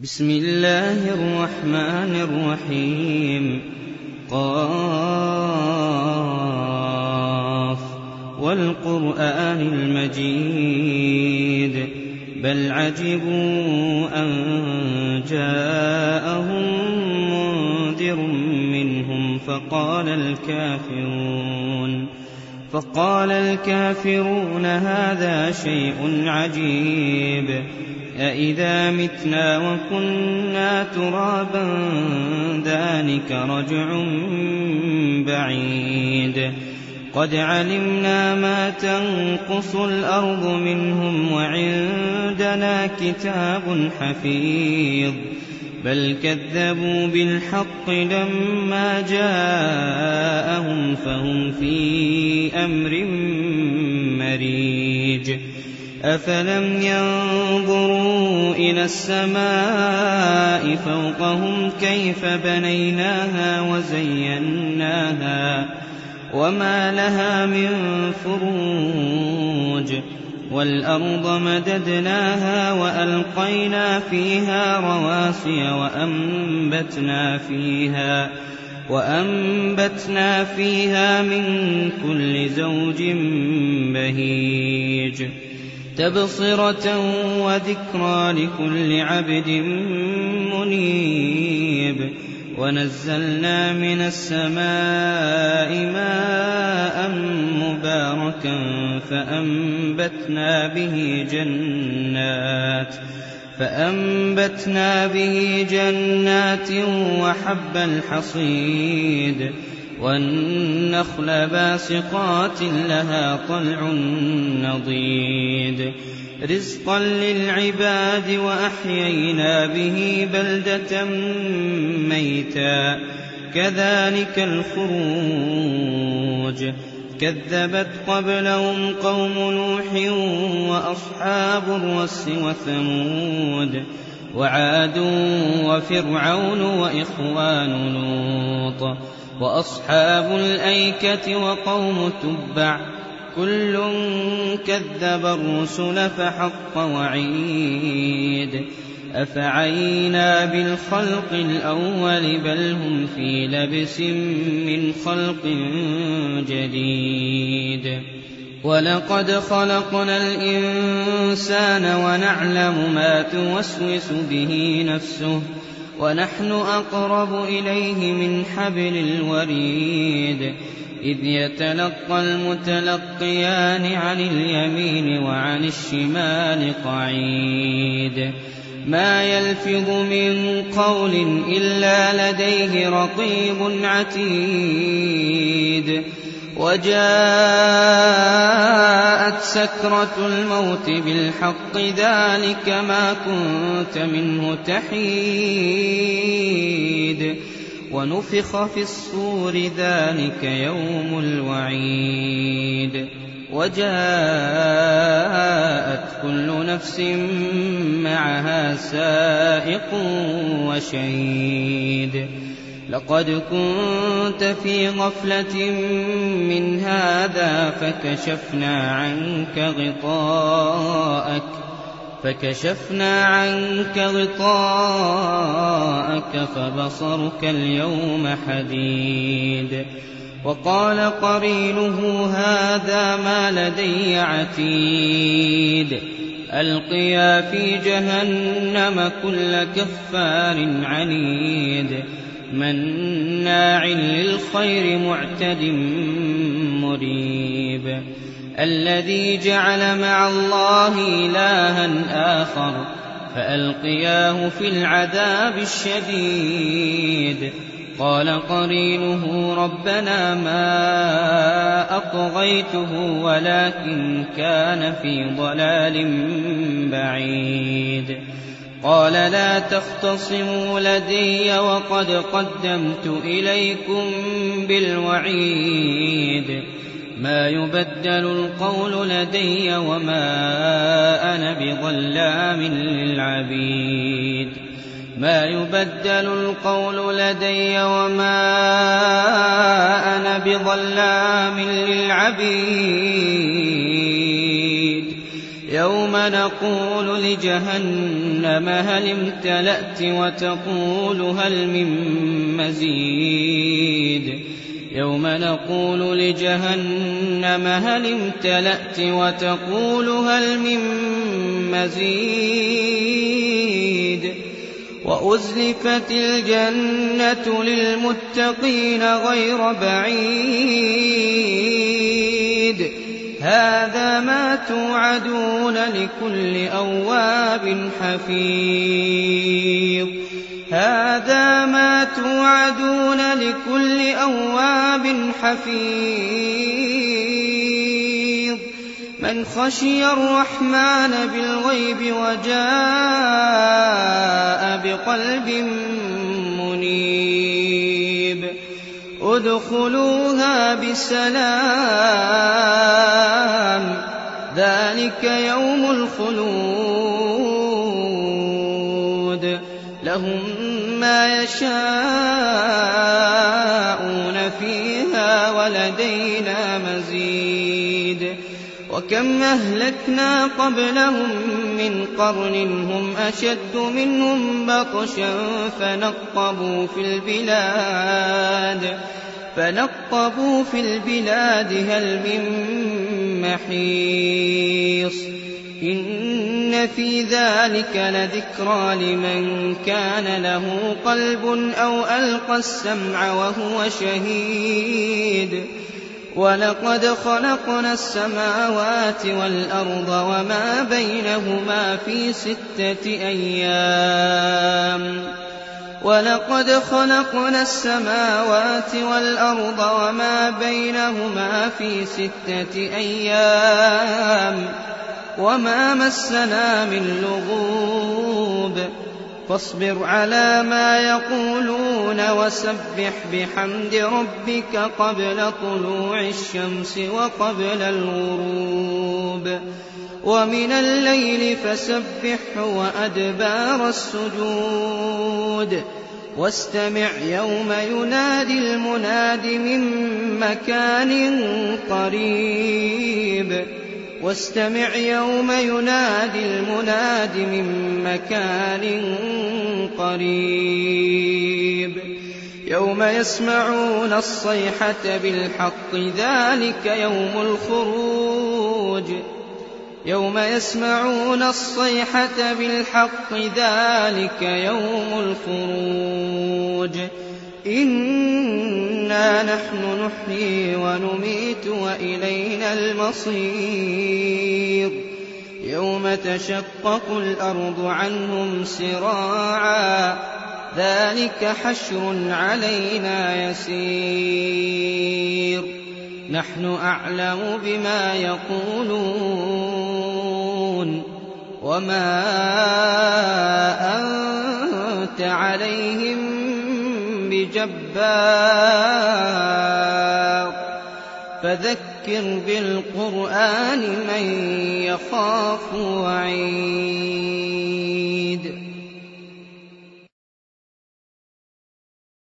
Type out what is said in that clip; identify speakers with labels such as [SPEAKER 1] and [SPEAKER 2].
[SPEAKER 1] بسم الله الرحمن الرحيم قاف والقرآن المجيد بل عجبوا أن جاءهم منذر منهم فقال الكافرون هذا شيء عجيب أإذا متنا وكنا ترابا ذلك رجع بعيد قد علمنا ما تنقص الأرض منهم وعندنا كتاب حفيظ بل كذبوا بالحق لما جاءهم فهم في أمر مريج أفلم ينظروا إلى السماء فوقهم كيف بنيناها وزيناها وما لها من فروج والأرض مددناها وألقينا فيها رواسي وأنبتنا فيها من كل زوج بهيج تبصرة وذكرى لكل عبد منيب ونزلنا من السماء ماء مباركا فأنبتنا به جنات وحب الحصيد والنخل باسقات لها طلع نضيد رزقا للعباد وأحيينا به بلدة ميتا كذلك الخروج كذبت قبلهم قوم نوح وأصحاب الرس وثمود وعاد وفرعون وإخوان لوط وأصحاب الأيكة وقوم تبع كل كذب الرسل فحق وعيد أفعينا بالخلق الأول بل هم في لبس من خلق جديد ولقد خلقنا الإنسان ونعلم ما توسوس به نفسه ونحن أقرب إليه من حبل الوريد إذ يتلقى المتلقيان عن اليمين وعن الشمال قعيد ما يلفظ من قول إلا لديه رقيب عتيد وجاءت سكرة الموت بالحق ذلك ما كنت منه تحيد ونفخ في الصور ذلك يوم الوعيد وجاءت كل نفس معها سائق وشهيد لقد كنت في غفلة من هذا فكشفنا عنك غطاءك فبصرك اليوم حديد وقال قرينه هذا ما لدي عتيد ألقيا في جهنم كل كفار عنيد مناع للخير معتد مريب الذي جعل مع الله إلها آخر فألقياه في العذاب الشديد قال قرينه ربنا ما أطغيته ولكن كان في ضلال بعيد قال لا تختصموا لدي وقد قدمت إليكم بالوعيد ما يبدل القول لدي وما أنا بظلام للعبيد يوم نقول لجهنم هل امتلأت وتقول هل من مزيد يوم نقول لجهنم هل امتلأت وتقول هل من مزيد وأزلفت الجنة للمتقين غير بعيد هذا ما توعدون لكل أواب حفيظ هذا ما توعدون لكل أواب حفيظ من خشي الرحمن بالغيب وجاء بقلب منيب ادخلوها بسلام ذلك يوم الخلود لهم ما يشاءون فيها ولدينا مزيد وكم أهلكنا قبلهم من قرن هم أشد منهم بطشا فنقبوا في البلاد هل من محيص إن في ذلك لذكرى لمن كان له قلب أو ألقى السمع وهو شهيد ولقد خلقنا السماوات والأرض وما بينهما في 6 أيام ولقد خلقنا السماوات والأرض وما بينهما في 6 أيام وما مسنا من لغوب فاصبر على ما يقولون وسبح بحمد ربك قبل طلوع الشمس وقبل الغروب ومن الليل فسبحه وأدبار السجود واستمع يوم ينادي المناد من مكان قريب واستمع يوم ينادي المناد من مكان قريب يوم يسمعون الصيحة بالحق ذلك يوم الخروج يوم يسمعون الصيحة بالحق ذلك يوم الخروج إنا نحن نحيي ونميت وإلينا المصير يوم تشقق الأرض عنهم سراعا ذلك حشر علينا يسير نحن أعلم بما يقولون وما أنت عليهم بجبار فذكر بالقرآن من يخاف وعيد